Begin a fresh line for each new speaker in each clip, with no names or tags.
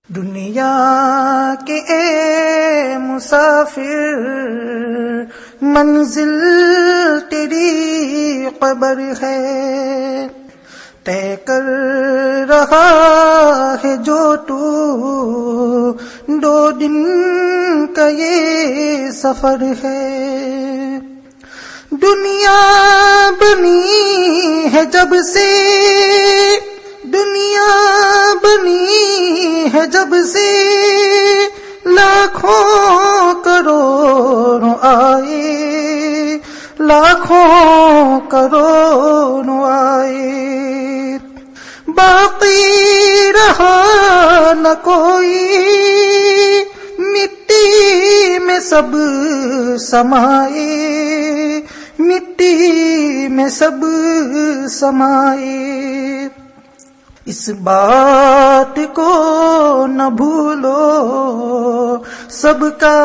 دنیا کے اے مسافر منزل تیری قبر ہے، طے کر رہا ہے جو تو 2 دن کا یہ سفر ہے۔ دنیا بنی ہے جب سے، دنیا بنی ہے جب سے، لاکھوں کروڑوں آئے، لاکھوں کروڑوں آئے، باقی رہا نہ کوئی، مٹی میں سب سمائے، مٹی میں سب سمائے۔ اس بات کو نہ بھولو، سب کا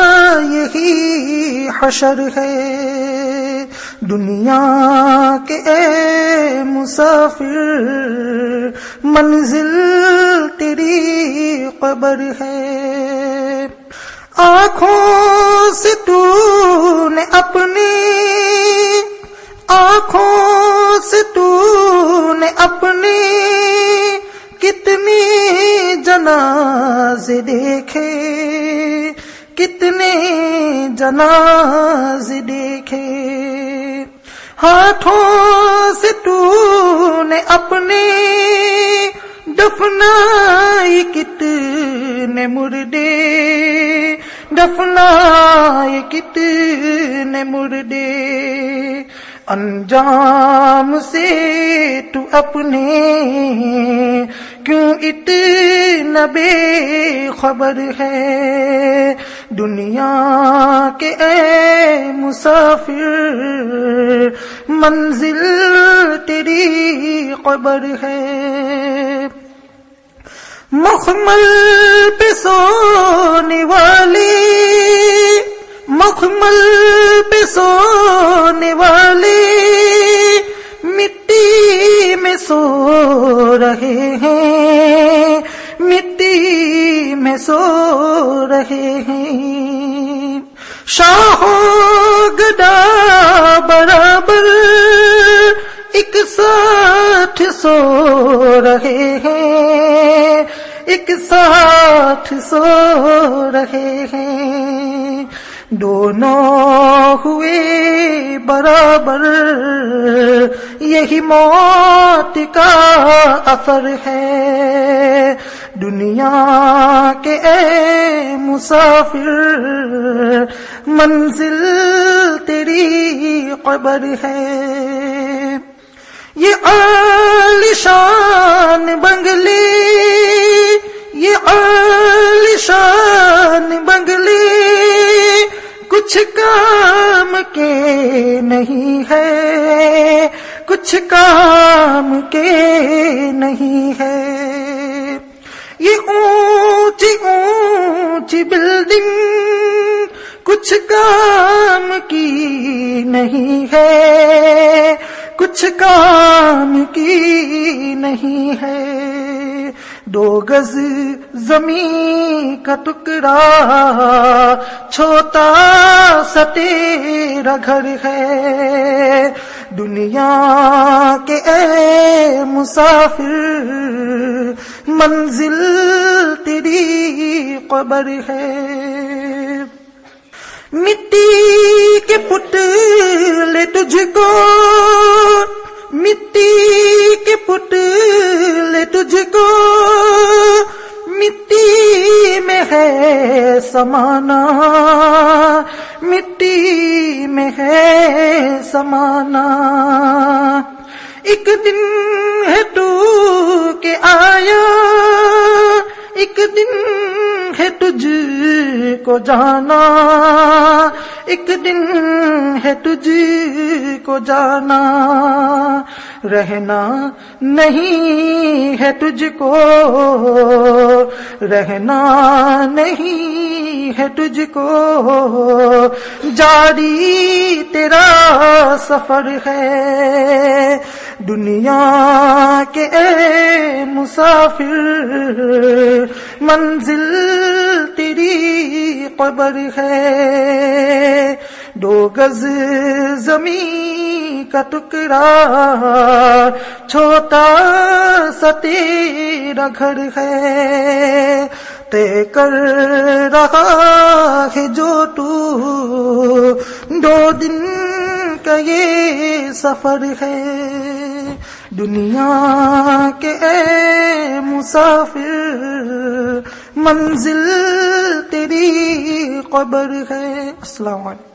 یہی حشر ہے۔ دنیا کے اے مسافر منزل تیری قبر ہے۔ آنکھوں سے تو نے اپنے، آنکھوں سے تو نے اپنے کتنے جنازے دیکھے، کتنے جنازے دیکھے۔ ہاتھوں سے تو نے اپنے دفنائے کتنے مردے، دفنائے کتنے مردے۔ انجام سے تو اپنے کیوں اتنا بے خبر ہے۔ دنیا کے اے مسافر منزل تیری قبر ہے۔ مخمل پہ سونے والے، مخمل پہ سونے والے مٹی میں سو رہے ہیں، مٹی میں سو رہے ہیں۔ شاہ و گدا برابر ایک ساتھ سو رہے ہیں، ایک ساتھ سو رہے ہیں۔ دونوں ہوئے برابر، یہی موت کا اثر ہے۔ دنیا کے اے مسافر منزل تیری قبر ہے۔ یہ عالیشان بنگلے، یہ عالیشان بنگلے کچھ کام کے نہیں ہے، کچھ کام کے نہیں ہے۔ یہ اونچی اونچی بلڈنگ کچھ کام کی نہیں ہے، کچھ کام کی نہیں ہے۔ 2 گز زمین کا ٹکڑا چھوٹا سا تیرا گھر ہے۔ دنیا کے اے مسافر منزل تیری قبر ہے۔ مٹی کے پتلے تجھ کو، مٹی کے پتلے تجھ کو، مٹی میں ہے سمانا، مٹی میں ہے سمانا۔ ایک دن ہے تو کہ آیا، ایک دن ہے تجھ کو جانا، ایک دن ہے تجھ کو جانا۔ رہنا نہیں ہے تجھ کو، رہنا نہیں ہے تجھ کو، جاری تیرا سفر ہے۔ دنیا کے اے مسافر منزل تیری قبر ہے، 2 گز زمین کا ٹکڑا چھوٹا سا تیرا گھر ہے، طے کر رہا ہے جو تو 2 دن کا یہ سفر ہے، دنیا کے اے مسافر منزل تیری قبر ہے۔ السلام علیکم۔